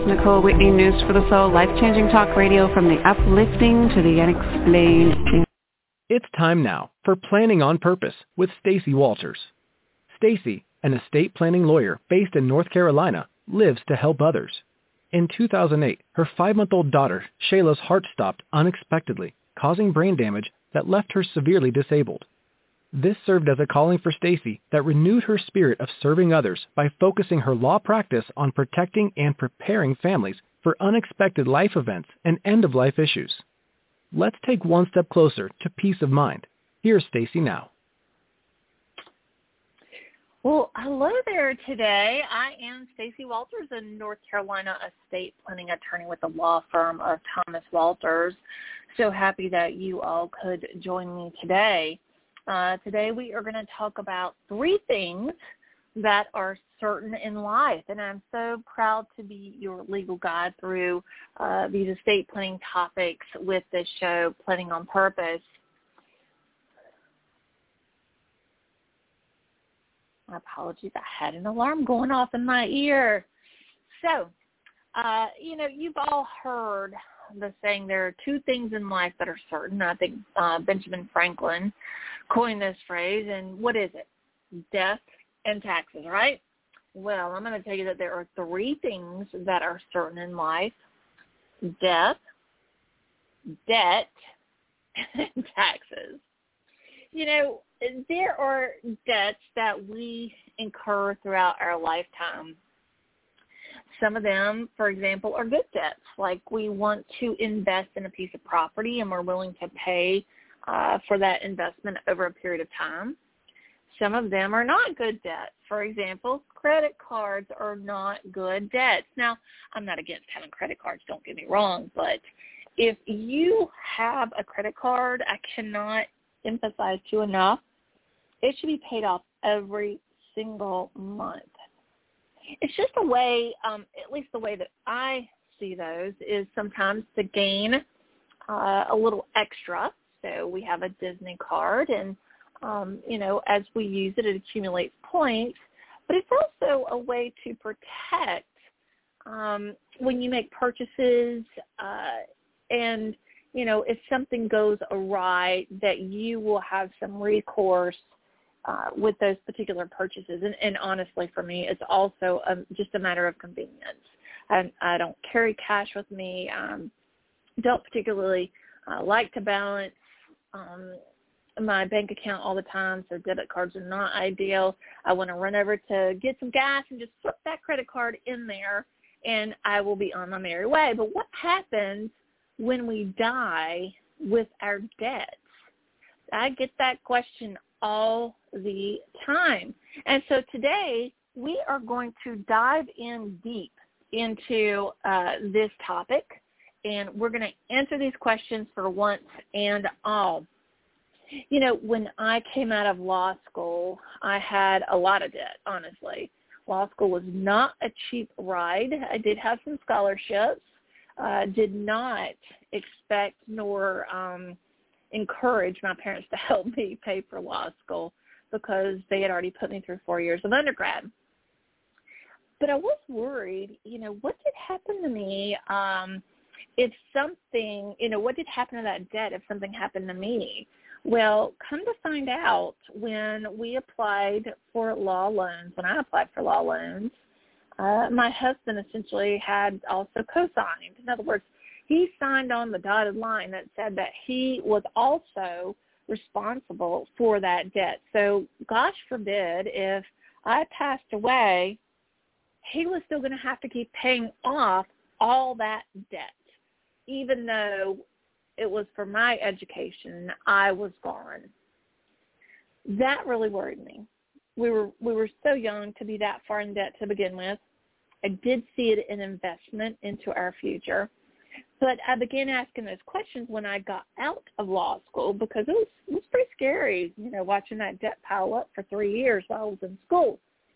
is Nicole Whitney, News for the Soul, life-changing talk radio from the uplifting to the unexplained. It's time now for Planning on Purpose with Stacy Walters. Stacy, an estate planning lawyer based in North Carolina, lives to help others. In 2008, her 5-month-old daughter, Shayla's heart stopped unexpectedly, causing brain damage that left her severely disabled. This served as a calling for Stacy that renewed her spirit of serving others by focusing her law practice on protecting and preparing families for unexpected life events and end-of-life issues. Let's take one step closer to peace of mind. Here's Stacy now. Well, hello there today. I am Stacy Walters, a North Carolina estate planning attorney with the law firm of Thomas Walters. So happy that you all could join me today. Today we are going to talk about 3 things that are certain in life, and I'm so proud to be your legal guide through these estate planning topics with this show, Planning on Purpose. My apologies, I had an alarm going off in my ear. So, you've all heard the saying there are 2 things in life that are certain. I think Benjamin Franklin coined this phrase, and what is it? Death and taxes, right? Well, I'm going to tell you that there are 3 things that are certain in life: death, debt, and taxes. There are debts that we incur throughout our lifetime. Some of them, for example, are good debts, like we want to invest in a piece of property and we're willing to pay for that investment over a period of time. Some of them are not good debts. For example, credit cards are not good debts. Now, I'm not against having credit cards, don't get me wrong, but if you have a credit card, I cannot emphasize to you enough, it should be paid off every single month. It's just a way, at least the way that I see those, is sometimes to gain a little extra. So we have a Disney card, and, as we use it, it accumulates points. But it's also a way to protect when you make purchases and, if something goes awry, that you will have some recourse with those particular purchases. And honestly, for me, it's also just a matter of convenience. I don't carry cash with me. Don't particularly like to balance my bank account all the time, so debit cards are not ideal. I want to run over to get some gas and just slip that credit card in there, and I will be on my merry way. But what happens when we die with our debts? I get that question all the time. And so today we are going to dive in deep into this topic, and we're going to answer these questions for once and all. When I came out of law school, I had a lot of debt, honestly. Law school was not a cheap ride. I did have some scholarships. Did not expect nor encourage my parents to help me pay for law school because they had already put me through 4 years of undergrad. But I was worried, what did happen to me if something, what did happen to that debt if something happened to me? Well, come to find out, when we applied for law loans, when I applied for law loans, my husband essentially had also co-signed. In other words, he signed on the dotted line that said that he was also responsible for that debt. So gosh forbid, if I passed away, he was still going to have to keep paying off all that debt, even though it was for my education. I was gone. That really worried me. We were so young to be that far in debt to begin with. I did see it an investment into our future. But I began asking those questions when I got out of law school, because it was pretty scary, watching that debt pile up for 3 years while I was in school.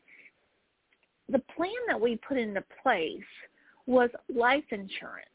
The plan that we put into place was life insurance.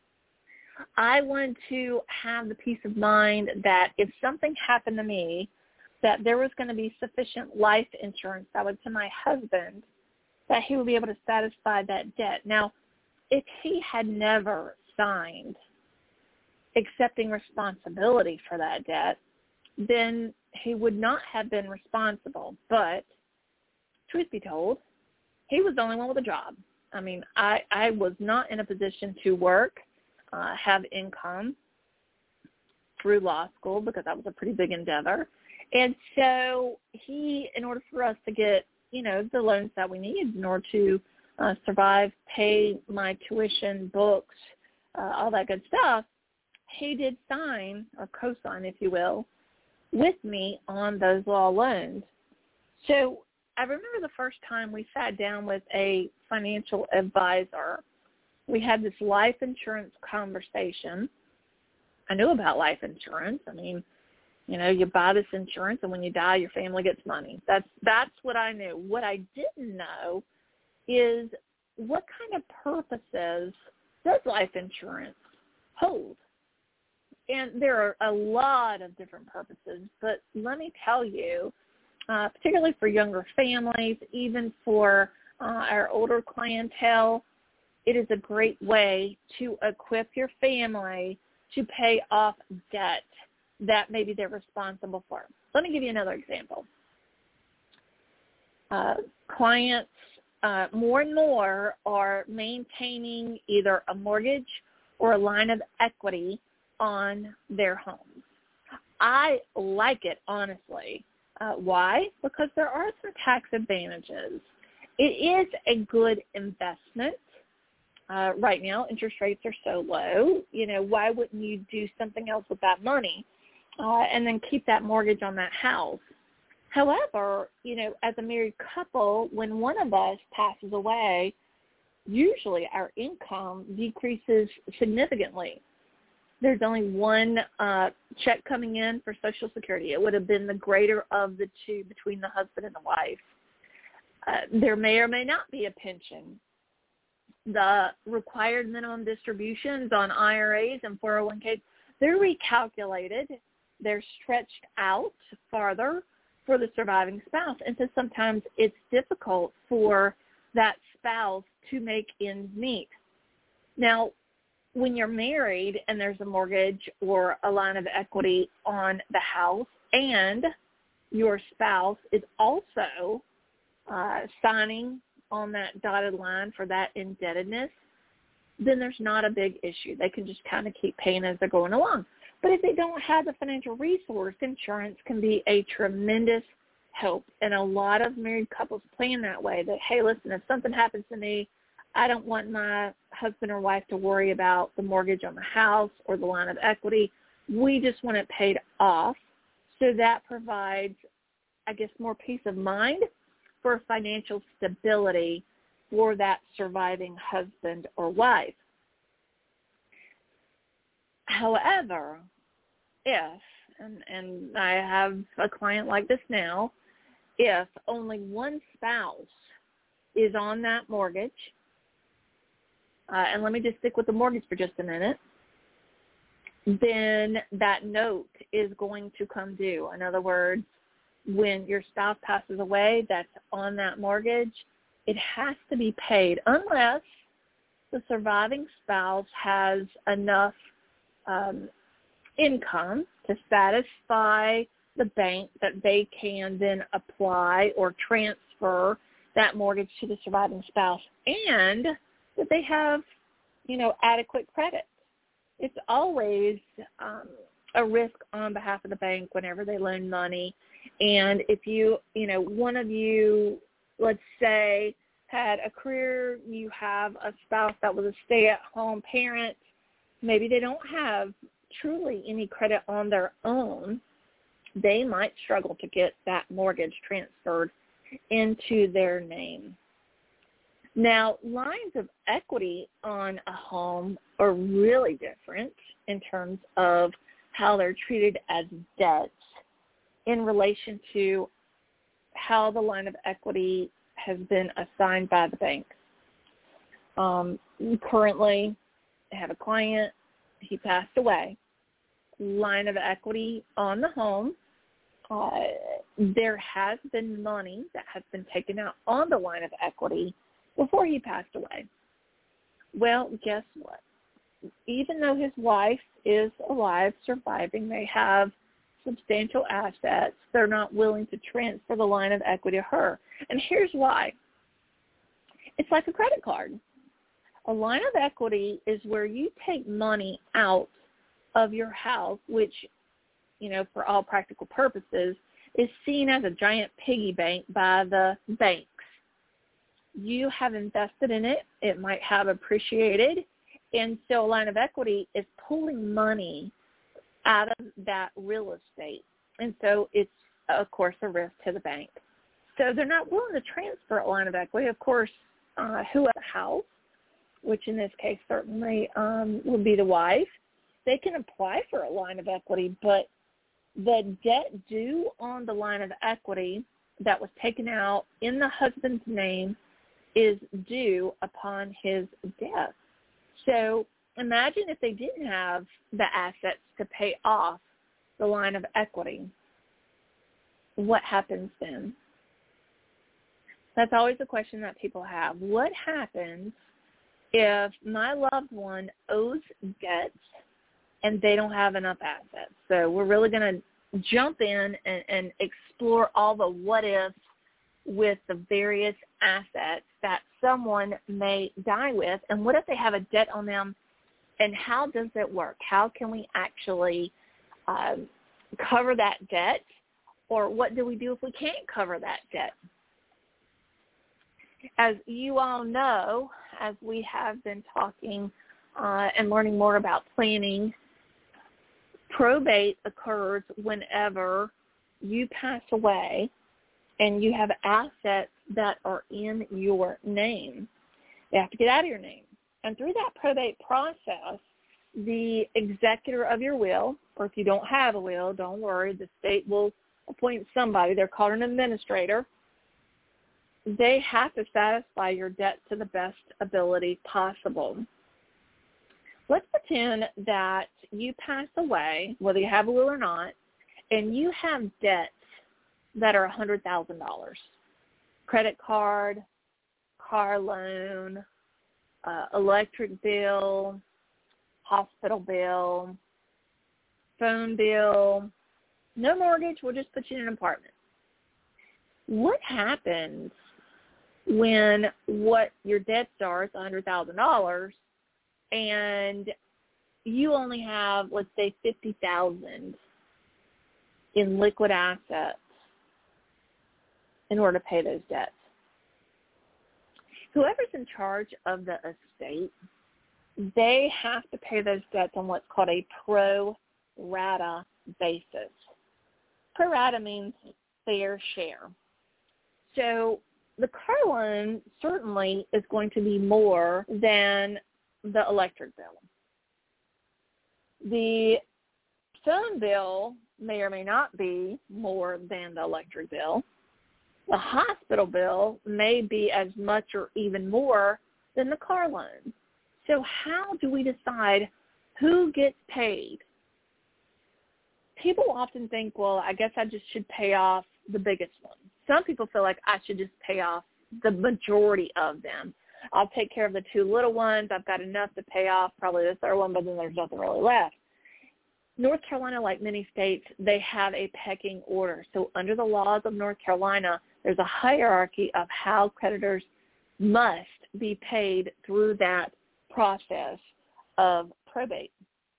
I wanted to have the peace of mind that if something happened to me, that there was going to be sufficient life insurance that would to my husband, that he would be able to satisfy that debt. Now, if he had never signed accepting responsibility for that debt, then he would not have been responsible. But truth be told, he was the only one with a job. I mean, I was not in a position to work, have income through law school, because that was a pretty big endeavor. And so he, in order for us to get, the loans that we needed in order to survive, pay my tuition, books, all that good stuff, he did sign, or co-sign, if you will, with me on those law loans. So I remember the first time we sat down with a financial advisor. We had this life insurance conversation. I knew about life insurance. I mean, you buy this insurance, and when you die, your family gets money. That's what I knew. What I didn't know is what kind of purposes does life insurance hold? And there are a lot of different purposes, but let me tell you, particularly for younger families, even for our older clientele, it is a great way to equip your family to pay off debt that maybe they're responsible for. Let me give you another example. Clients more and more are maintaining either a mortgage or a line of equity on their homes. I like it, honestly. Why? Because there are some tax advantages. It is a good investment. Right now, interest rates are so low. Why wouldn't you do something else with that money and then keep that mortgage on that house? However, as a married couple, when one of us passes away, usually our income decreases significantly. There's only one check coming in for Social Security. It would have been the greater of the two between the husband and the wife. There may or may not be a pension. The required minimum distributions on IRAs and 401ks, they're recalculated. They're stretched out farther for the surviving spouse. And so sometimes it's difficult for that spouse to make ends meet. Now, when you're married and there's a mortgage or a line of equity on the house and your spouse is also signing on that dotted line for that indebtedness, then there's not a big issue. They can just kind of keep paying as they're going along. But if they don't have the financial resource, insurance can be a tremendous help. And a lot of married couples plan that way, that, hey, listen, if something happens to me, I don't want my husband or wife to worry about the mortgage on the house or the line of equity. We just want it paid off. So that provides, I guess, more peace of mind for financial stability for that surviving husband or wife. However, if, and I have a client like this now, if only one spouse is on that mortgage, and let me just stick with the mortgage for just a minute, then that note is going to come due. In other words, when your spouse passes away that's on that mortgage, it has to be paid unless the surviving spouse has enough income to satisfy the bank that they can then apply or transfer that mortgage to the surviving spouse, and that they have, adequate credit. It's always a risk on behalf of the bank whenever they loan money. And if one of you, let's say, had a career, you have a spouse that was a stay-at-home parent, maybe they don't have truly any credit on their own, they might struggle to get that mortgage transferred into their name. Now, lines of equity on a home are really different in terms of how they're treated as debts in relation to how the line of equity has been assigned by the bank. Currently, I have a client, he passed away. Line of equity on the home. There has been money that has been taken out on the line of equity before he passed away. Well, guess what? Even though his wife is alive, surviving, they have substantial assets, they're not willing to transfer the line of equity to her. And here's why. It's like a credit card. A line of equity is where you take money out of your house, which, for all practical purposes, is seen as a giant piggy bank by the banks. You have invested in it. It might have appreciated. And so a line of equity is pulling money out of that real estate. And so it's, of course, a risk to the bank. So they're not willing to transfer a line of equity. Of course, who has a house, which in this case certainly would be the wife, they can apply for a line of equity, but the debt due on the line of equity that was taken out in the husband's name is due upon his death. So imagine if they didn't have the assets to pay off the line of equity. What happens then? That's always a question that people have. What happens if my loved one owes debts and they don't have enough assets? So we're really going to jump in and explore all the what-ifs with the various assets that someone may die with. And what if they have a debt on them, and how does it work? How can we actually cover that debt, or what do we do if we can't cover that debt? As you all know, as we have been talking and learning more about planning, probate occurs whenever you pass away and you have assets that are in your name. They have to get out of your name. And through that probate process, the executor of your will, or if you don't have a will, don't worry, the state will appoint somebody. They're called an administrator. They have to satisfy your debt to the best ability possible. Let's pretend that you pass away, whether you have a will or not, and you have debts that are $100,000. Credit card, car loan, electric bill, hospital bill, phone bill, no mortgage, we'll just put you in an apartment. What happens when what your debts are is $100,000 and you only have, let's say, $50,000 in liquid assets in order to pay those debts? Whoever's in charge of the estate, they have to pay those debts on what's called a pro rata basis. Pro rata means fair share. So the car loan certainly is going to be more than the electric bill. The phone bill may or may not be more than the electric bill. The hospital bill may be as much or even more than the car loan. So how do we decide who gets paid? People often think, well, I guess I just should pay off the biggest one. Some people feel like I should just pay off the majority of them. I'll take care of the two little ones. I've got enough to pay off probably the third one, but then there's nothing really left. North Carolina, like many states, they have a pecking order. So under the laws of North Carolina, there's a hierarchy of how creditors must be paid through that process of probate.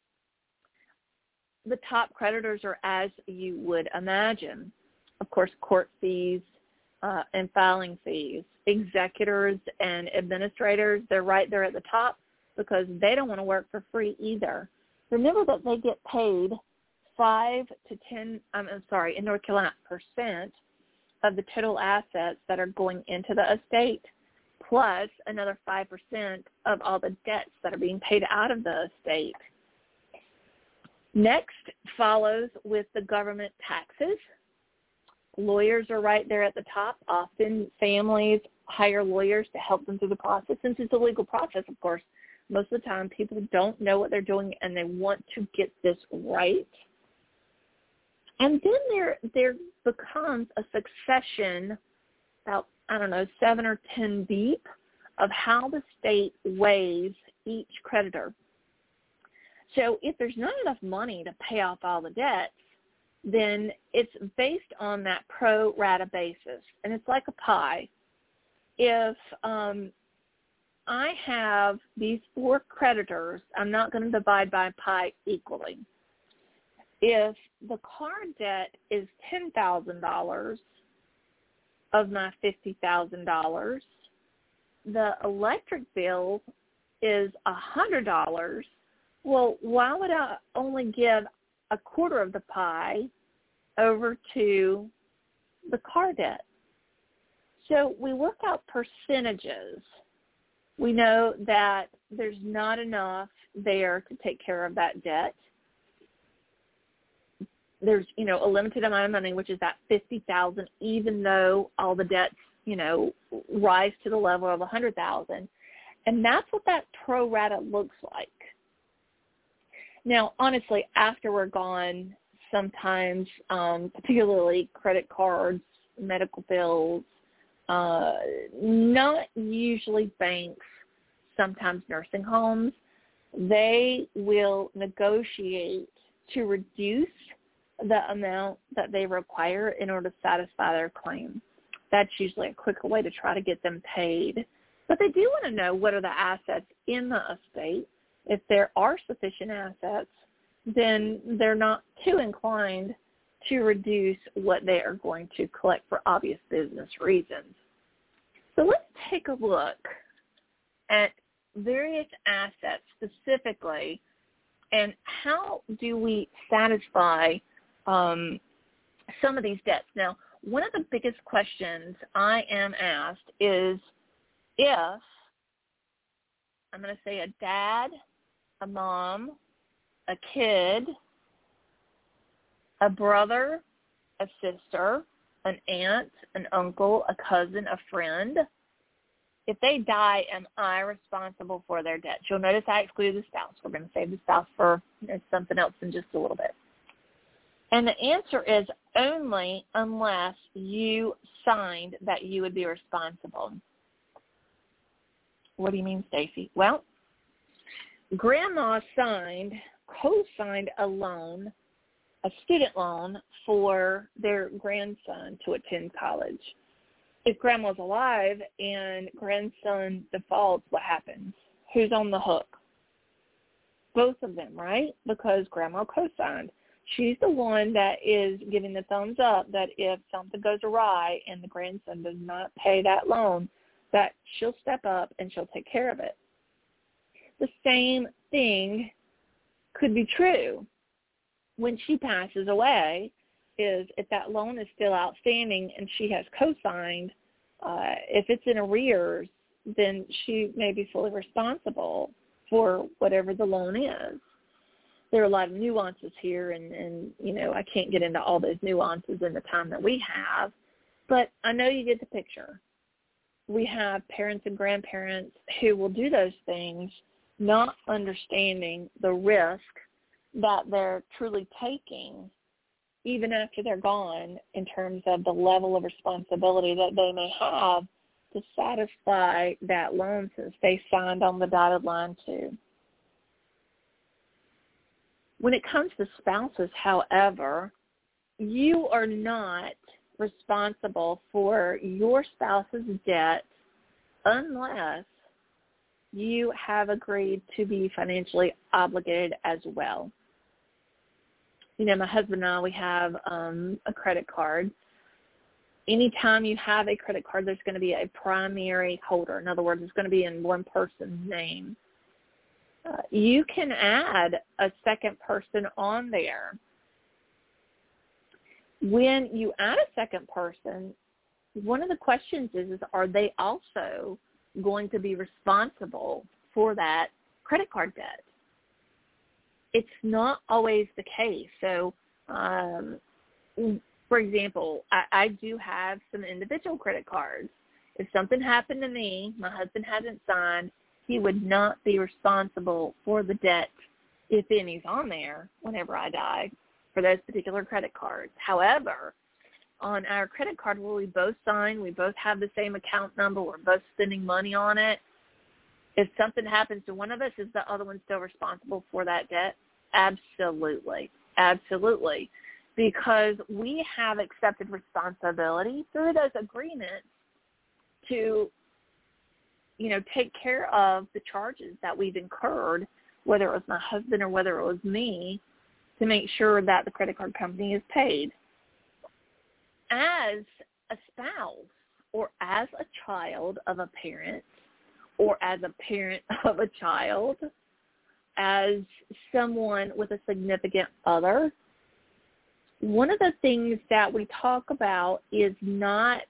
The top creditors are as you would imagine. Of course, court fees and filing fees. Executors and administrators, they're right there at the top because they don't want to work for free either. Remember that they get paid 5 to 10, in North Carolina, % of the total assets that are going into the estate, plus another 5% of all the debts that are being paid out of the estate. Next follows with the government taxes. Lawyers are right there at the top. Often families hire lawyers to help them through the process. Since it's a legal process, of course, most of the time people don't know what they're doing and they want to get this right. And then there becomes a succession, about, 7 or 10 deep, of how the state weighs each creditor. So if there's not enough money to pay off all the debts, then it's based on that pro rata basis, and it's like a pie. If I have these 4 creditors, I'm not going to divide by pie equally. If the car debt is $10,000 of my $50,000, the electric bill is $100, well, why would I only give a quarter of the pie over to the car debt? So we work out percentages. We know that there's not enough there to take care of that debt. There's, a limited amount of money, which is that $50,000, even though all the debts, rise to the level of $100,000. And that's what that pro rata looks like. Now, honestly, after we're gone, sometimes, particularly credit cards, medical bills, not usually banks, sometimes nursing homes, they will negotiate to reduce the amount that they require in order to satisfy their claim. That's usually a quicker way to try to get them paid. But they do want to know what are the assets in the estate. If there are sufficient assets, then they're not too inclined to reduce what they are going to collect for obvious business reasons. So let's take a look at various assets specifically and how do we satisfy some of these debts. Now, one of the biggest questions I am asked is if, I'm going to say a dad, a mom, a kid, a brother, a sister, an aunt, an uncle, a cousin, a friend, if they die, am I responsible for their debt? You'll notice I excluded the spouse. We're going to save the spouse for something else in just a little bit. And the answer is only unless you signed that you would be responsible. What do you mean, Stacy? Well, Grandma co-signed a loan, a student loan for their grandson to attend college. If Grandma's alive and grandson defaults, what happens? Who's on the hook? Both of them, right? Because Grandma co-signed. She's the one that is giving the thumbs up that if something goes awry and the grandson does not pay that loan, that she'll step up and she'll take care of it. The same thing could be true when she passes away, is if that loan is still outstanding and she has co-signed, if it's in arrears, then she may be fully responsible for whatever the loan is. There are a lot of nuances here, and I can't get into all those nuances in the time that we have, but I know you get the picture. We have parents and grandparents who will do those things, not understanding the risk that they're truly taking, even after they're gone, in terms of the level of responsibility that they may have to satisfy that loan since they signed on the dotted line too. When it comes to spouses, however, you are not responsible for your spouse's debt unless you have agreed to be financially obligated as well. My husband and I, we have a credit card. Anytime you have a credit card, there's going to be a primary holder. In other words, it's going to be in one person's name. You can add a second person on there. When you add a second person, one of the questions is are they also going to be responsible for that credit card debt? It's not always the case. So, for example, I do have some individual credit cards. If something happened to me, my husband hasn't signed, he would not be responsible for the debt, if any's on there, whenever I die, for those particular credit cards. However, on our credit card where we both sign, we both have the same account number, we're both spending money on it, If something happens to one of us, is the other one still responsible for that debt? Absolutely. Absolutely. Because we have accepted responsibility through those agreements to, take care of the charges that we've incurred, whether it was my husband or whether it was me, to make sure that the credit card company is paid. As a spouse or as a child of a parent or as a parent of a child, as someone with a significant other, one of the things that we talk about is not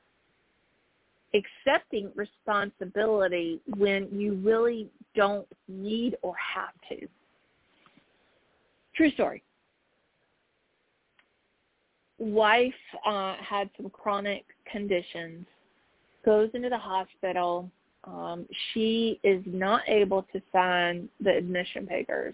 accepting responsibility when you really don't need or have to. True story. Wife had some chronic conditions, goes into the hospital. She is not able to sign the admission papers.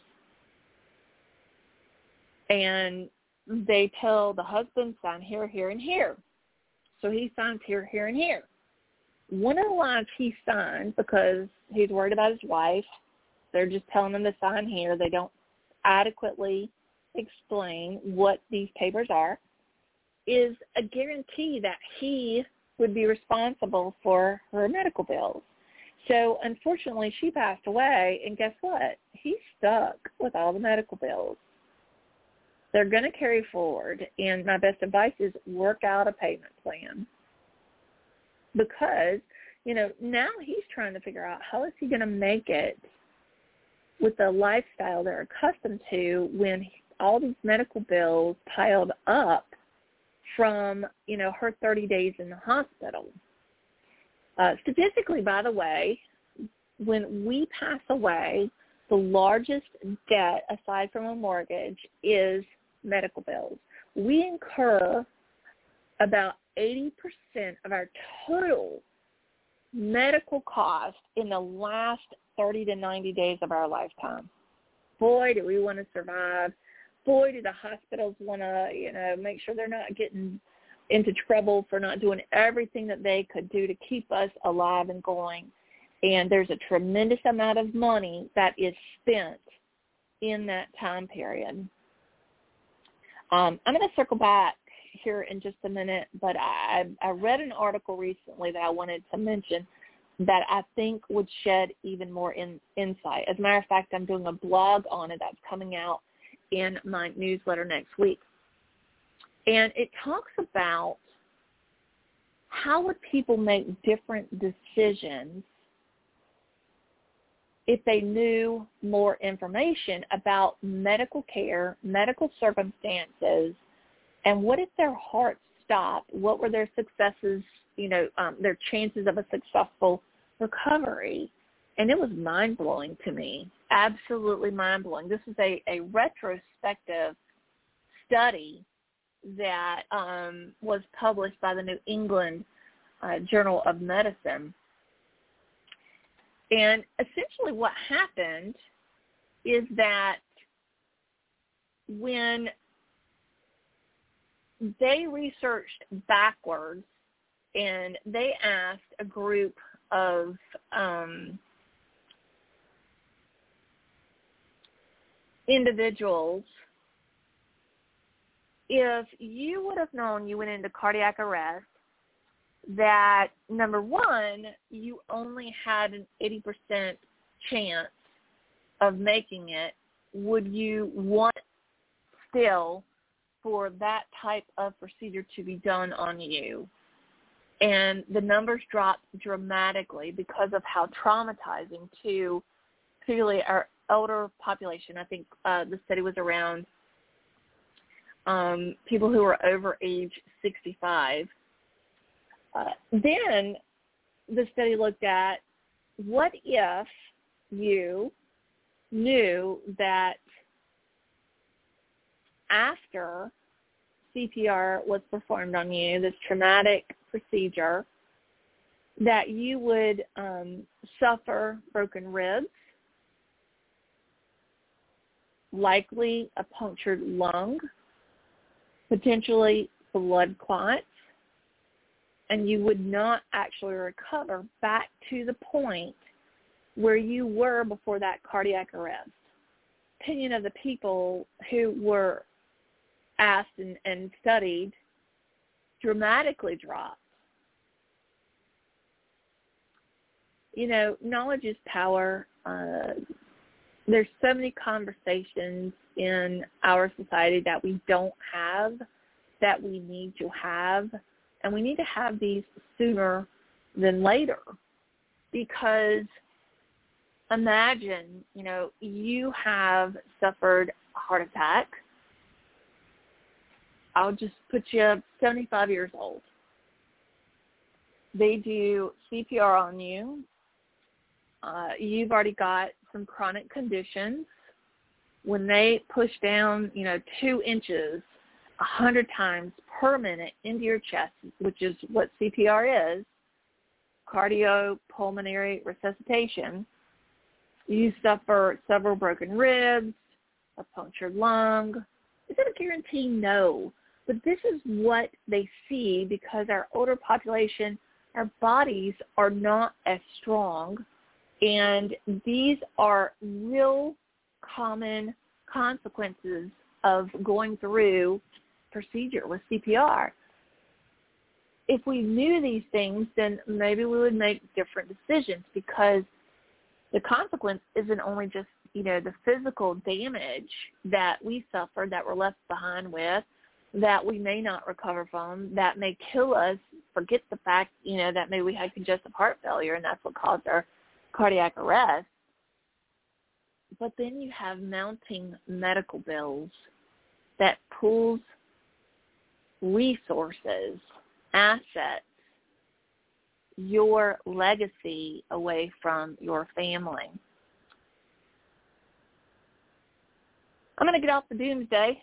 And they tell the husband, sign here, here, and here. So he signs here, here, and here. One of the lines he signed, because he's worried about his wife, they're just telling him to sign here. They don't adequately explain what these papers are, is a guarantee that he would be responsible for her medical bills. So unfortunately, she passed away, and guess what? He's stuck with all the medical bills. They're going to carry forward, and my best advice is work out a payment plan. Because, now he's trying to figure out how is he going to make it with the lifestyle they're accustomed to when all these medical bills piled up from, her 30 days in the hospital. Statistically, by the way, when we pass away, the largest debt, aside from a mortgage, is medical bills. We incur about 80% of our total medical costs in the last 30 to 90 days of our lifetime. Boy, do we want to survive. Boy, do the hospitals want to, make sure they're not getting into trouble for not doing everything that they could do to keep us alive and going. And there's a tremendous amount of money that is spent in that time period. I'm going to circle back here in just a minute, but I read an article recently that I wanted to mention that I think would shed even more insight. As a matter of fact, I'm doing a blog on it that's coming out in my newsletter next week. And it talks about how would people make different decisions if they knew more information about medical care, medical circumstances, and what if their heart stopped? What were their successes, their chances of a successful recovery? And it was mind-blowing to me, absolutely mind-blowing. This is a retrospective study that was published by the New England Journal of Medicine. And essentially what happened is that when they researched backwards and they asked a group of individuals, if you would have known you went into cardiac arrest, that, number one, you only had an 80% chance of making it, would you want still for that type of procedure to be done on you? And the numbers dropped dramatically because of how traumatizing to particularly our elder population. I think the study was around people who were over age 65. Then the study looked at what if you knew that after CPR was performed on you, this traumatic procedure, that you would suffer broken ribs, likely a punctured lung, potentially blood clots, and you would not actually recover back to the point where you were before that cardiac arrest. Opinion of the people who were asked and studied dramatically dropped. You know, knowledge is power. There's so many conversations in our society that we don't have, that we need to have, and we need to have these sooner than later. Because imagine, you know, you have suffered a heart attack. I'll just put you 75 years old. They do CPR on you. You've already got some chronic conditions. When they push down, 2 inches 100 times per minute into your chest, which is what CPR is, cardiopulmonary resuscitation, you suffer several broken ribs, a punctured lung. Is it a guarantee? No. But this is what they see because our older population, our bodies are not as strong. And these are real common consequences of going through procedure with CPR. If we knew these things, then maybe we would make different decisions, because the consequence isn't only just, the physical damage that we suffer, that we're left behind with, that we may not recover from, that may kill us. Forget the fact, that maybe we had congestive heart failure and that's what caused our cardiac arrest. But then you have mounting medical bills that pulls resources, assets, your legacy away from your family. I'm going to get off the doomsday.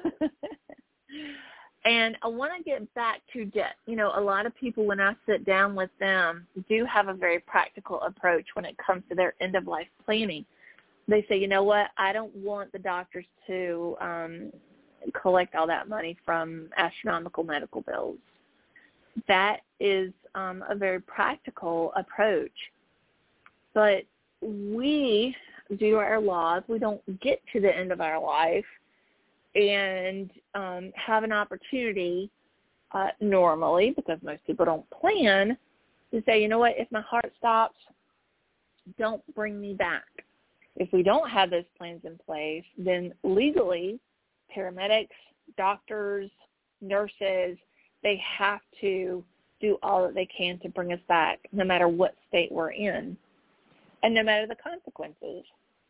And I want to get back to debt. A lot of people, when I sit down with them, do have a very practical approach when it comes to their end-of-life planning. They say, you know what, I don't want the doctors to collect all that money from astronomical medical bills. That is a very practical approach. But we, due to our laws, we don't get to the end of our life and have an opportunity normally, because most people don't plan, to say, you know what, if my heart stops, don't bring me back. If we don't have those plans in place, then legally, paramedics, doctors, nurses, they have to do all that they can to bring us back, no matter what state we're in, and no matter the consequences.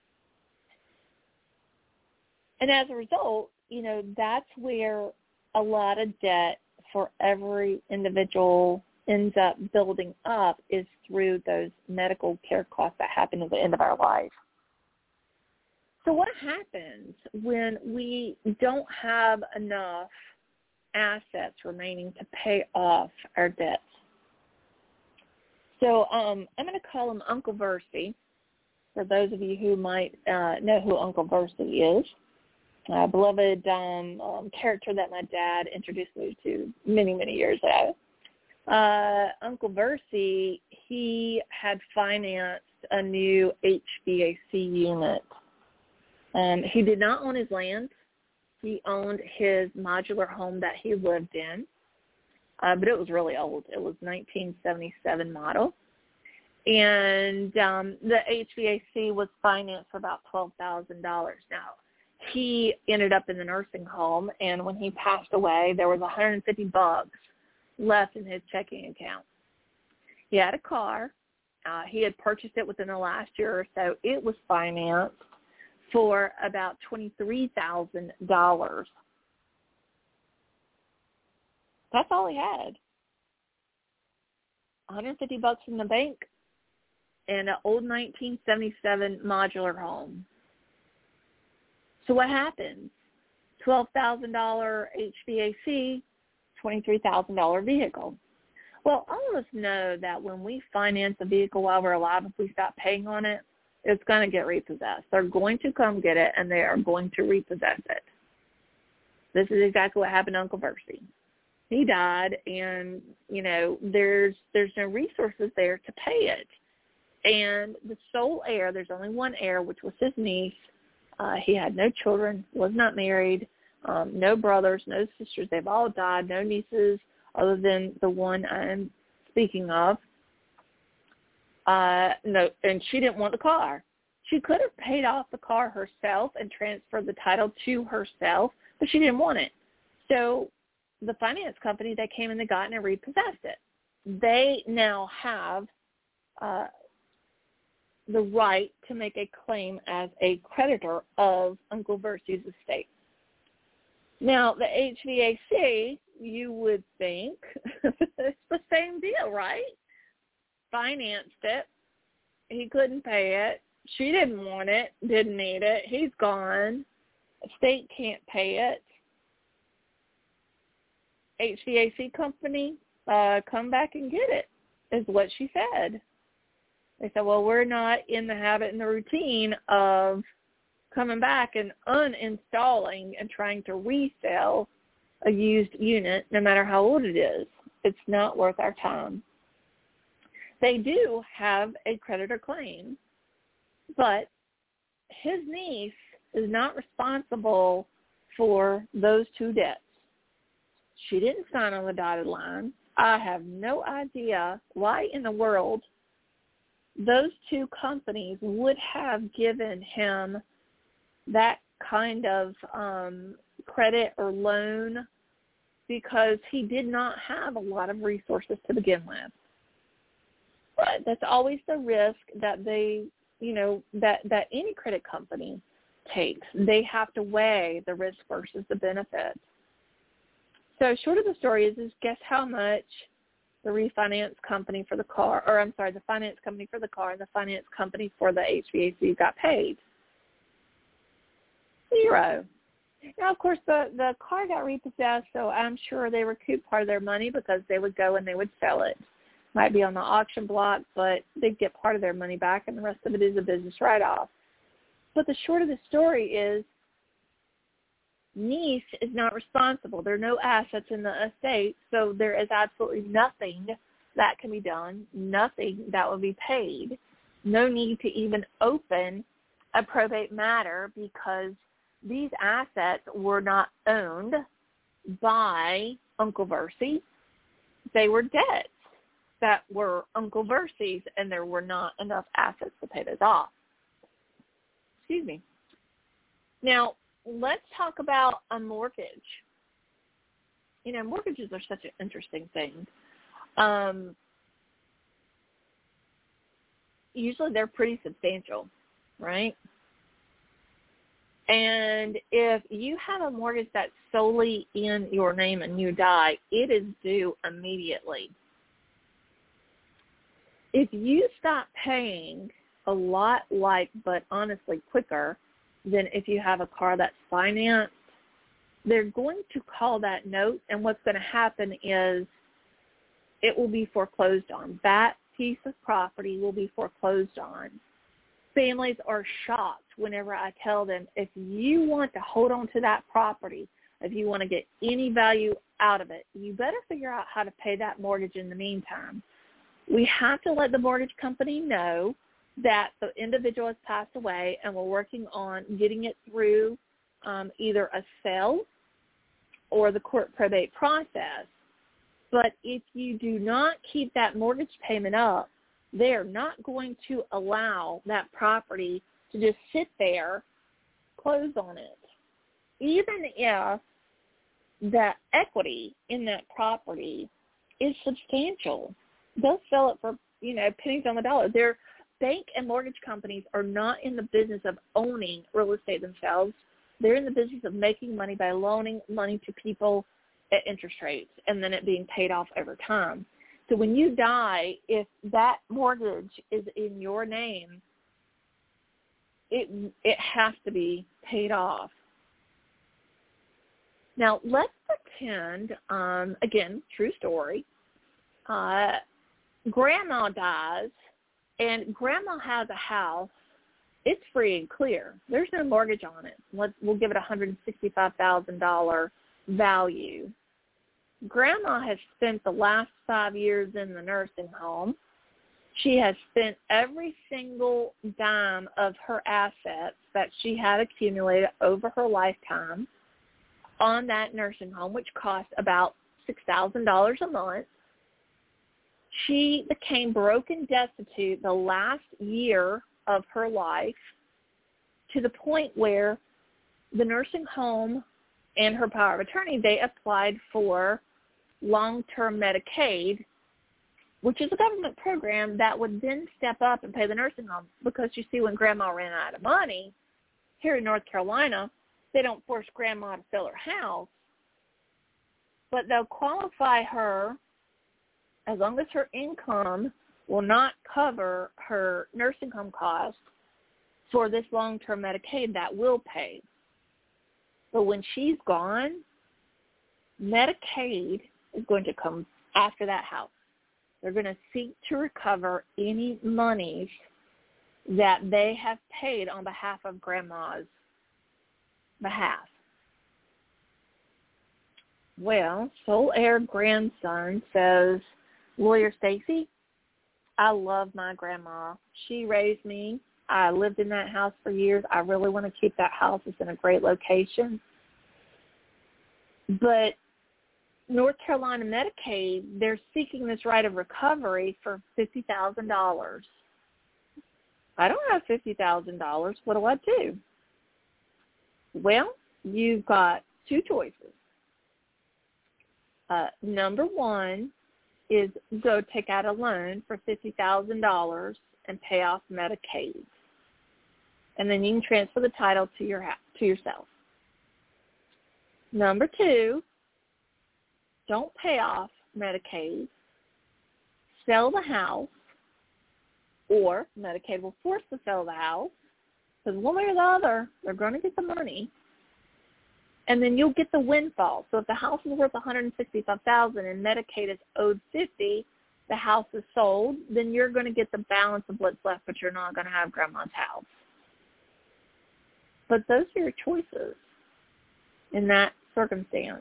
And as a result, that's where a lot of debt for every individual ends up building up, is through those medical care costs that happen at the end of our life. So what happens when we don't have enough assets remaining to pay off our debts? So I'm going to call him Uncle Versey, for those of you who might know who Uncle Versey is. A beloved character that my dad introduced me to many, many years ago. Uncle Versey, he had financed a new HVAC unit. He did not own his land. He owned his modular home that he lived in, but it was really old. It was 1977 model. And the HVAC was financed for about $12,000. Now, he ended up in the nursing home, and when he passed away, there was $150 left in his checking account. He had a car. He had purchased it within the last year or so. It was financed for about $23,000. That's all he had. $150 in the bank and an old 1977 modular home. So what happens? $12,000 HVAC, $23,000 vehicle. Well, all of us know that when we finance a vehicle while we're alive, if we stop paying on it, it's going to get repossessed. They're going to come get it, and they are going to repossess it. This is exactly what happened to Uncle Versey. He died, and, there's no resources there to pay it. And the sole heir, there's only one heir, which was his niece. He had no children, was not married, no brothers, no sisters. They've all died, no nieces other than the one I'm speaking of. No, and she didn't want the car. She could have paid off the car herself and transferred the title to herself, but she didn't want it. So the finance company, they came and they got and repossessed it. They now have the right to make a claim as a creditor of Uncle Versy's estate. Now, the HVAC, you would think, it's the same deal, right? Financed it. He couldn't pay it. She didn't want it, didn't need it. He's gone. Estate can't pay it. HVAC company, come back and get it, is what she said. They said, well, we're not in the habit and the routine of coming back and uninstalling and trying to resell a used unit, no matter how old it is. It's not worth our time. They do have a creditor claim, but his niece is not responsible for those two debts. She didn't sign on the dotted line. I have no idea why in the world those two companies would have given him that kind of credit or loan, because he did not have a lot of resources to begin with. But that's always the risk that they, that any credit company takes. They have to weigh the risk versus the benefit. So short of the story is guess how much the refinance company for the car, the finance company for the car and the finance company for the HVAC got paid? $0. Now, of course, the car got repossessed, so I'm sure they recouped part of their money because they would go and they would sell it. Might be on the auction block, but they'd get part of their money back, and the rest of it is a business write-off. But the short of the story is niece is not responsible. There are no assets in the estate, so there is absolutely nothing that can be done, nothing that will be paid. No need to even open a probate matter because these assets were not owned by Uncle Versy. They were debts that were Uncle Versy's, and there were not enough assets to pay those off. Excuse me. Now, let's talk about a mortgage. Mortgages are such an interesting thing. Usually they're pretty substantial, right? And if you have a mortgage that's solely in your name and you die, it is due immediately. If you stop paying a lot but honestly quicker than if you have a car that's financed, they're going to call that note, and what's going to happen is it will be foreclosed on. That piece of property will be foreclosed on. Families are shocked whenever I tell them, if you want to hold on to that property, if you want to get any value out of it, you better figure out how to pay that mortgage in the meantime. We have to let the mortgage company know that the individual has passed away, and we're working on getting it through either a sale or the court probate process. But if you do not keep that mortgage payment up, they're not going to allow that property to just sit there, close on it. Even if the equity in that property is substantial, they'll sell it for, pennies on the dollar. Their bank and mortgage companies are not in the business of owning real estate themselves. They're in the business of making money by loaning money to people at interest rates and then it being paid off over time. So when you die, if that mortgage is in your name, it has to be paid off. Now, let's pretend, again, true story, Grandma dies, and Grandma has a house. It's free and clear. There's no mortgage on it. We'll give it $165,000 value. Grandma has spent the last 5 years in the nursing home, She has spent every single dime of her assets that she had accumulated over her lifetime on that nursing home, which cost about $6,000 a month. She became broke and destitute the last year of her life, to the point where the nursing home and her power of attorney, they applied for long-term Medicaid, which is a government program that would then step up and pay the nursing home. Because you see, when Grandma ran out of money, here in North Carolina, they don't force Grandma to fill her house, but they'll qualify her as long as her income will not cover her nursing home costs for this long-term Medicaid that will pay. But when she's gone, Medicaid is going to come after that house. They're going to seek to recover any monies that they have paid on behalf of Grandma's behalf. Well, sole heir grandson says, Lawyer Stacy, I love my grandma. She raised me. I lived in that house for years. I really want to keep that house. It's in a great location. But North Carolina Medicaid, they're seeking this right of recovery for $50,000. I don't have $50,000. What do I do? Well, you've got two choices. Number one is go take out a loan for $50,000 and pay off Medicaid. And then you can transfer the title to your house, to yourself. Number two, don't pay off Medicaid. Sell the house, or Medicaid will force to sell the house, because one way or the other, they're going to get the money. And then you'll get the windfall. So if the house is worth $165,000 and Medicaid is owed $50,000, the house is sold, then you're going to get the balance of what's left, but you're not going to have Grandma's house. But those are your choices in that circumstance.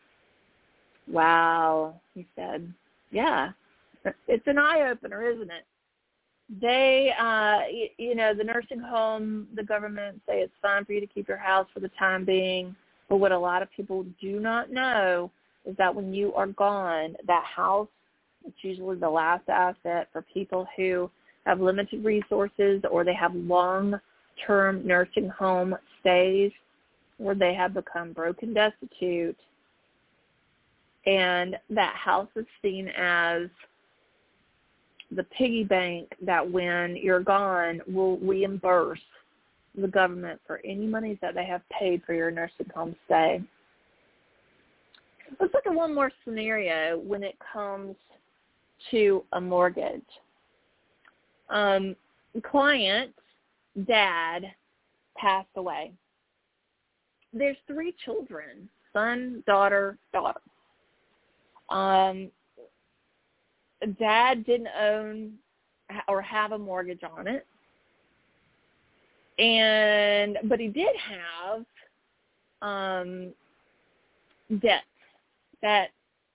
Wow, he said. Yeah, it's an eye-opener, isn't it? They, the nursing home, the government say it's fine for you to keep your house for the time being. But what a lot of people do not know is that when you are gone, that house, it's usually the last asset for people who have limited resources or they have long-term nursing home stays where they have become broke and destitute. And that house is seen as the piggy bank that when you're gone will reimburse the government for any monies that they have paid for your nursing home stay. Let's look at one more scenario when it comes to a mortgage. Client's dad passed away. There's 3 children, son, daughter, daughter. Dad didn't own or have a mortgage on it. But he did have debts that,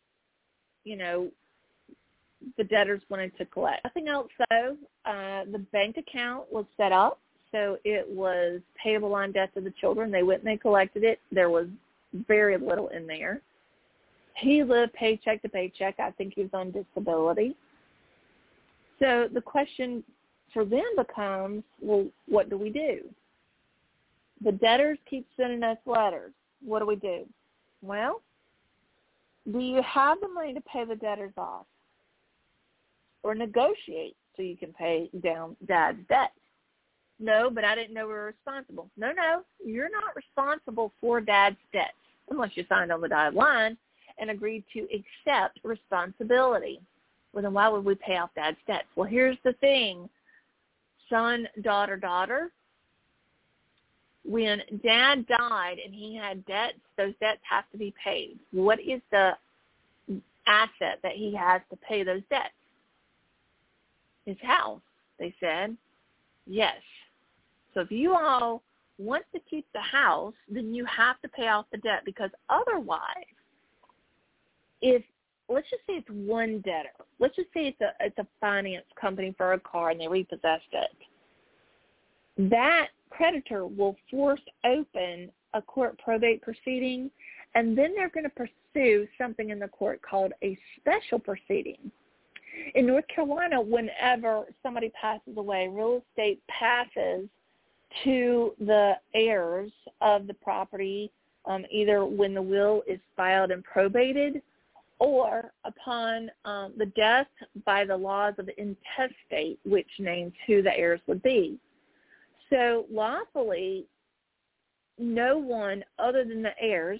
the debtors wanted to collect. Nothing else though. The bank account was set up, so it was payable on death of the children. They went and they collected it. There was very little in there. He lived paycheck to paycheck. I think he was on disability. So the question for them becomes, well, what do we do? The debtors keep sending us letters. What do we do? Well, do you have the money to pay the debtors off? Or negotiate so you can pay down Dad's debt? No, but I didn't know we were responsible. No, you're not responsible for Dad's debts unless you signed on the dotted line and agreed to accept responsibility. Well, then why would we pay off Dad's debts? Well, here's the thing. Son, daughter, daughter. When Dad died and he had debts, those debts have to be paid. What is the asset that he has to pay those debts? His house, they said. Yes. So if you all want to keep the house, then you have to pay off the debt, because otherwise, if let's just say it's one debtor. Let's just say it's a finance company for a car and they repossessed it. That creditor will force open a court probate proceeding, and then they're going to pursue something in the court called a special proceeding. In North Carolina, whenever somebody passes away, real estate passes to the heirs of the property, either when the will is filed and probated or upon the death by the laws of the intestate, which names who the heirs would be. So lawfully, no one other than the heirs,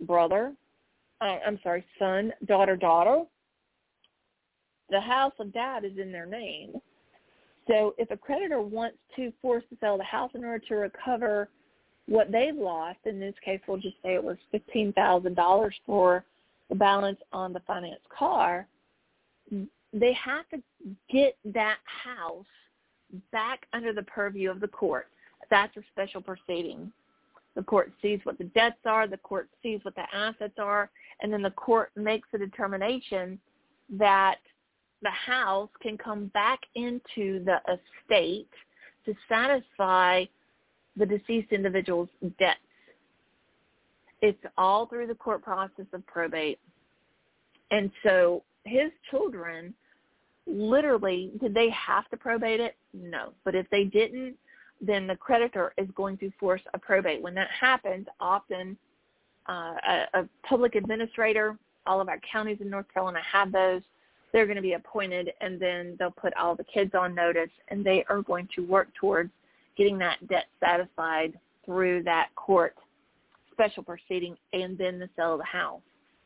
son, daughter, the house of dad is in their name. So if a creditor wants to force to sell the house in order to recover what they've lost, in this case we'll just say it was $15,000 for the balance on the finance car, they have to get that house back under the purview of the court. That's a special proceeding. The court sees what the debts are, the court sees what the assets are, and then the court makes a determination that the house can come back into the estate to satisfy the deceased individual's debts. It's all through the court process of probate. And so his children, literally, did they have to probate it? No. But if they didn't, then the creditor is going to force a probate. When that happens, often a public administrator, all of our counties in North Carolina have those. They're going to be appointed, and then they'll put all the kids on notice, and they are going to work towards getting that debt satisfied through that court special proceeding and then the sale of the house.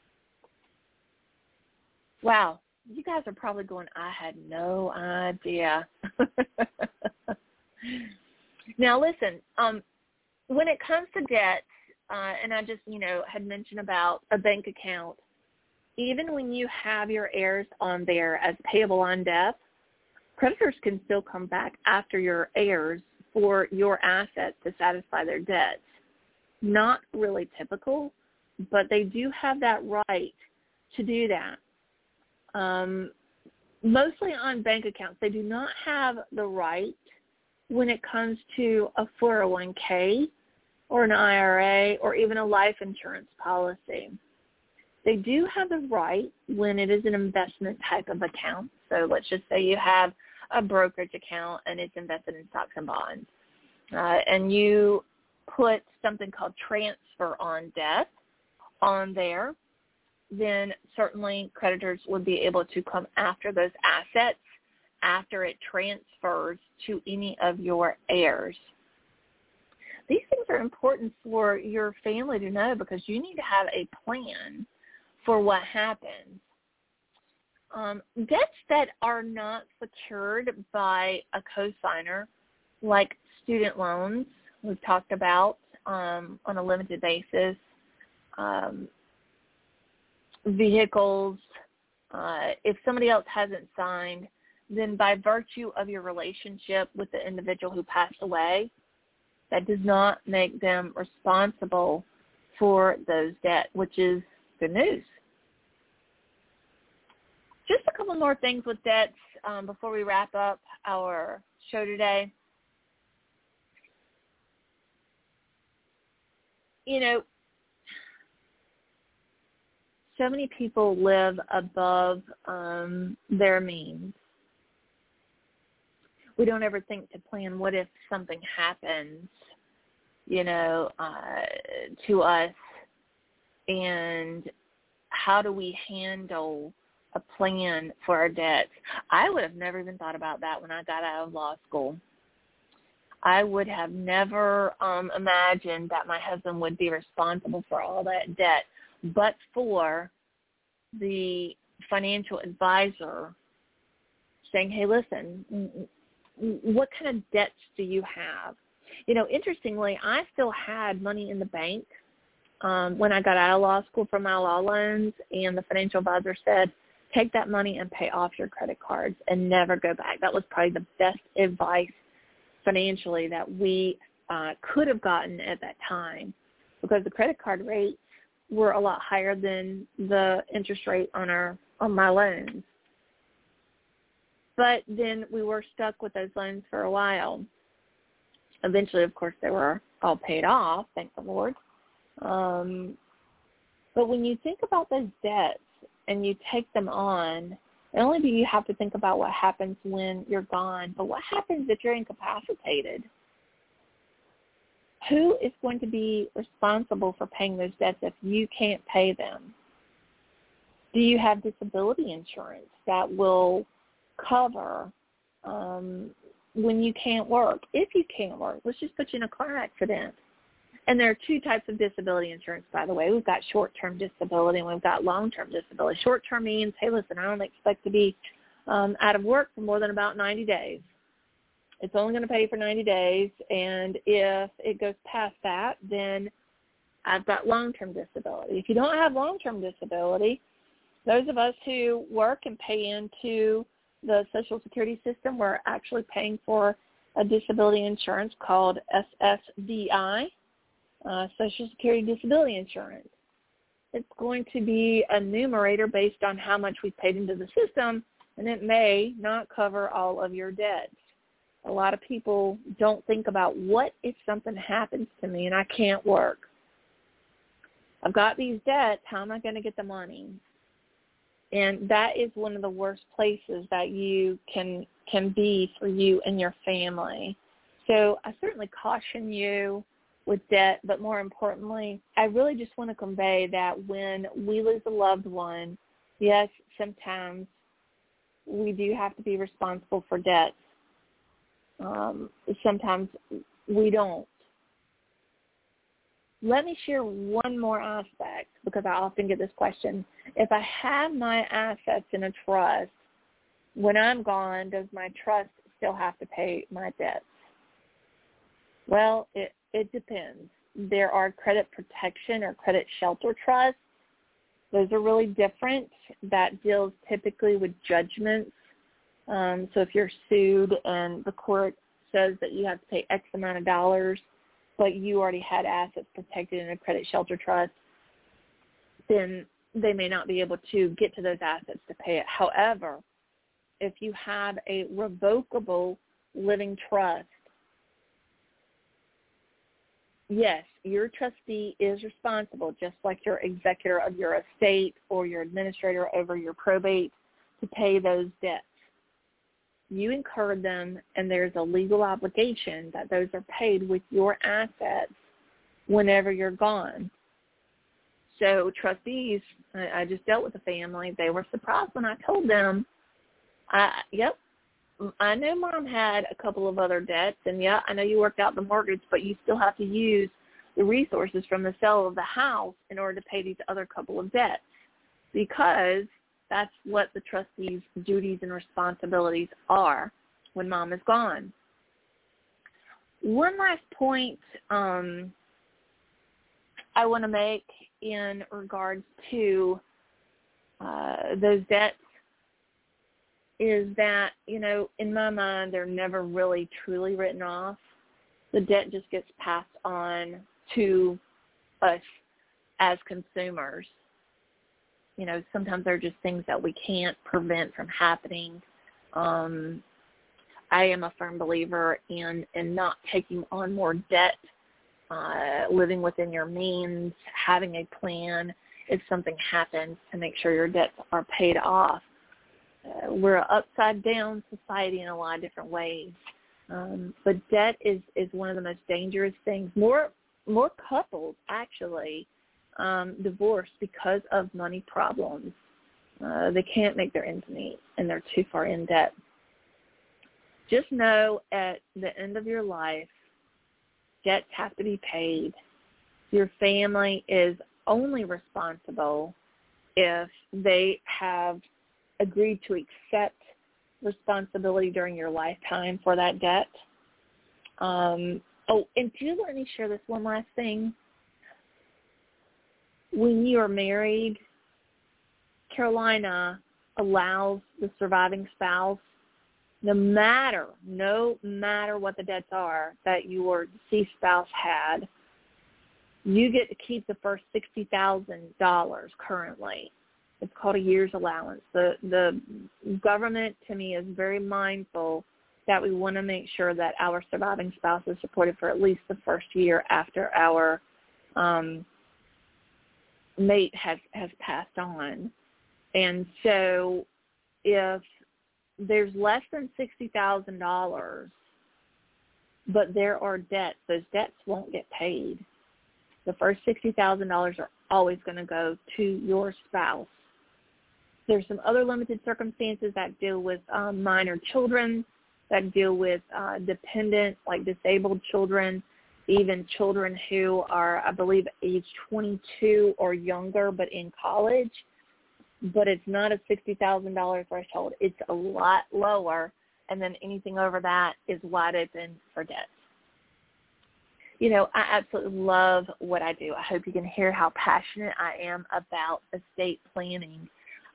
Wow. You guys are probably going, I had no idea. Now, listen, when it comes to debt, and I just, had mentioned about a bank account, even when you have your heirs on there as payable on death, creditors can still come back after your heirs for your assets to satisfy their debts. Not really typical, but they do have that right to do that. Mostly on bank accounts. They do not have the right when it comes to a 401k or an IRA or even a life insurance policy. They do have the right when it is an investment type of account. So let's just say you have a brokerage account and it's invested in stocks and bonds. And you put something called transfer on death on there, then certainly creditors would be able to come after those assets after it transfers to any of your heirs. These things are important for your family to know because you need to have a plan for what happens. Debts that are not secured by a cosigner, like student loans, we've talked about on a limited basis, vehicles, if somebody else hasn't signed, then by virtue of your relationship with the individual who passed away, that does not make them responsible for those debts, which is good news. Just a couple more things with debts before we wrap up our show today. So many people live above their means. We don't ever think to plan what if something happens, to us, and how do we handle a plan for our debts. I would have never even thought about that when I got out of law school. I would have never imagined that my husband would be responsible for all that debt, but for the financial advisor saying, hey, listen, what kind of debts do you have? Interestingly, I still had money in the bank when I got out of law school from my law loans, and the financial advisor said, take that money and pay off your credit cards and never go back. That was probably the best advice financially that we could have gotten at that time, because the credit card rates were a lot higher than the interest rate on our on my loans. But then we were stuck with those loans for a while. Eventually, of course, they were all paid off, thank the Lord. But when you think about those debts and you take them on, not only do you have to think about what happens when you're gone, but what happens if you're incapacitated? Who is going to be responsible for paying those debts if you can't pay them? Do you have disability insurance that will cover when you can't work? If you can't work, let's just put you in a car accident. And there are two types of disability insurance, by the way. We've got short-term disability and we've got long-term disability. Short-term means, hey, listen, I don't expect to be out of work for more than about 90 days. It's only going to pay you for 90 days, and if it goes past that, then I've got long-term disability. If you don't have long-term disability, those of us who work and pay into the Social Security system, we're actually paying for a disability insurance called SSDI, Social Security Disability Insurance. It's going to be a numerator based on how much we've paid into the system, and it may not cover all of your debts. A lot of people don't think about, what if something happens to me and I can't work? I've got these debts. How am I going to get the money? And that is one of the worst places that you can be for you and your family. So I certainly caution you with debt, but more importantly, I really just want to convey that when we lose a loved one, yes, sometimes we do have to be responsible for debts. Sometimes we don't. Let me share one more aspect, because I often get this question. If I have my assets in a trust, when I'm gone, does my trust still have to pay my debts? Well, it depends. There are credit protection or credit shelter trusts. Those are really different. That deals typically with judgments. So if you're sued and the court says that you have to pay X amount of dollars, but you already had assets protected in a credit shelter trust, then they may not be able to get to those assets to pay it. However, if you have a revocable living trust, yes, your trustee is responsible, just like your executor of your estate or your administrator over your probate, to pay those debts. You incurred them, and there's a legal obligation that those are paid with your assets whenever you're gone. So trustees, I just dealt with a family. They were surprised when I told them, I know Mom had a couple of other debts, and yeah, I know you worked out the mortgage, but you still have to use the resources from the sale of the house in order to pay these other couple of debts, because that's what the trustee's duties and responsibilities are when Mom is gone. One last point I want to make in regards to those debts is that, in my mind, they're never really truly written off. The debt just gets passed on to us as consumers. Sometimes they're just things that we can't prevent from happening. I am a firm believer in not taking on more debt, living within your means, having a plan if something happens to make sure your debts are paid off. We're an upside-down society in a lot of different ways. But debt is one of the most dangerous things. More couples, actually, divorce because of money problems. They can't make their ends meet, and they're too far in debt. Just know at the end of your life, debts have to be paid. Your family is only responsible if they have agreed to accept responsibility during your lifetime for that debt. And do let me share this one last thing. When you are married, Carolina allows the surviving spouse, no matter what the debts are that your deceased spouse had, you get to keep the first $60,000 currently. It's called a year's allowance. The government, to me, is very mindful that we want to make sure that our surviving spouse is supported for at least the first year after our mate has passed on. And so if there's less than $60,000, but there are debts, those debts won't get paid. The first $60,000 are always going to go to your spouse. There's some other limited circumstances that deal with minor children, that deal with dependent, like disabled children, even children who are, I believe, age 22 or younger but in college. But it's not a $60,000 threshold. It's a lot lower, and then anything over that is wide open for debts. You know, I absolutely love what I do. I hope you can hear how passionate I am about estate planning.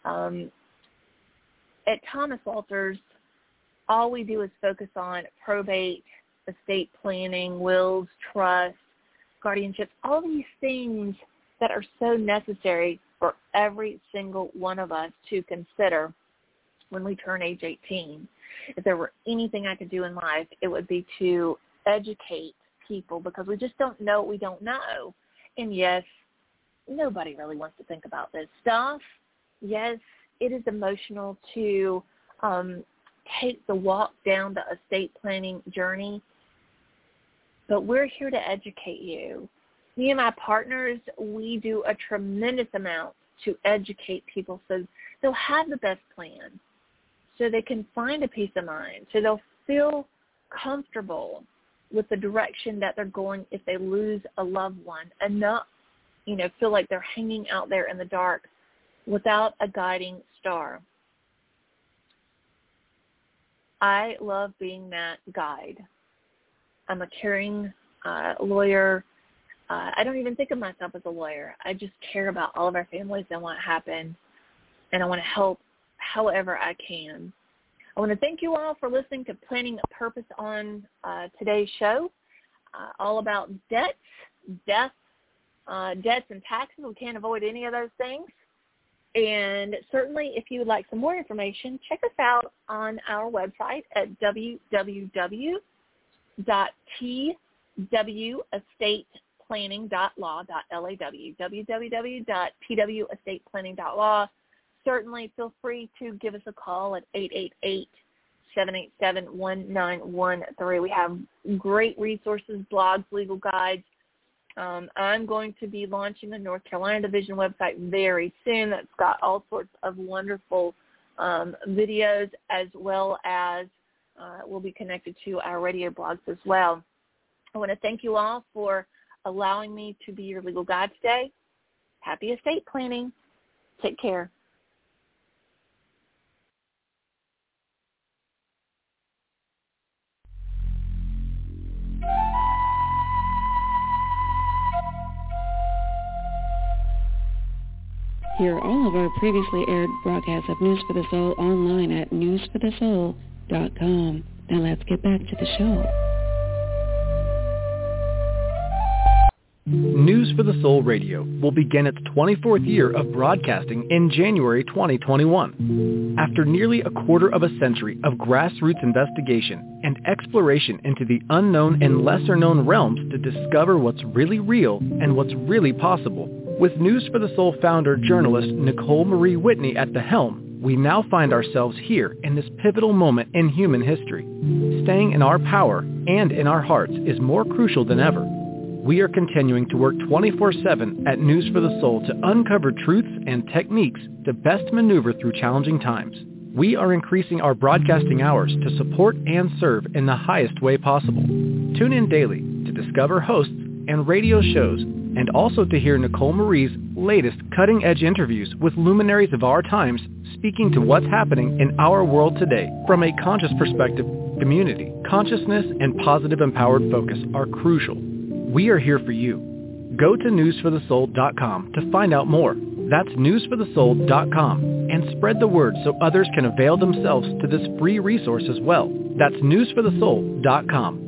At Thomas Walters, all we do is focus on probate, estate planning, wills, trusts, guardianships, all these things that are so necessary for every single one of us to consider when we turn age 18. If there were anything I could do in life, it would be to educate people, because we just don't know what we don't know. And yes, nobody really wants to think about this stuff. Yes, it is emotional to take the walk down the estate planning journey, but we're here to educate you. Me and my partners, we do a tremendous amount to educate people so they'll have the best plan, so they can find a peace of mind, so they'll feel comfortable with the direction that they're going if they lose a loved one, and not, feel like they're hanging out there in the dark without a guiding star. I love being that guide. I'm a caring lawyer. I don't even think of myself as a lawyer. I just care about all of our families and what happened, and I want to help however I can. I want to thank you all for listening to Planning a Purpose on today's show, all about debts, death, debts and taxes. We can't avoid any of those things. And certainly, if you would like some more information, check us out on our website at www.twisstateplanning.law.law, www.twisstateplanning.law. Certainly, feel free to give us a call at 888-787-1913. We have great resources, blogs, legal guides. I'm going to be launching a North Carolina Division website very soon that's got all sorts of wonderful videos, as well as we'll be connected to our radio blogs as well. I want to thank you all for allowing me to be your legal guide today. Happy estate planning. Take care. Hear all of our previously aired broadcasts of News for the Soul online at newsforthesoul.com. Now let's get back to the show. News for the Soul Radio will begin its 24th year of broadcasting in January 2021. After nearly a quarter of a century of grassroots investigation and exploration into the unknown and lesser-known realms to discover what's really real and what's really possible, with News for the Soul founder journalist Nicole Marie Whitney at the helm, we now find ourselves here in this pivotal moment in human history. Staying in our power and in our hearts is more crucial than ever. We are continuing to work 24/7 at News for the Soul to uncover truths and techniques to best maneuver through challenging times. We are increasing our broadcasting hours to support and serve in the highest way possible. Tune in daily to discover hosts and radio shows, and also to hear Nicole Marie's latest cutting-edge interviews with luminaries of our times speaking to what's happening in our world today. From a conscious perspective, community, consciousness, and positive empowered focus are crucial. We are here for you. Go to newsforthesoul.com to find out more. That's newsforthesoul.com, and spread the word so others can avail themselves to this free resource as well. That's newsforthesoul.com.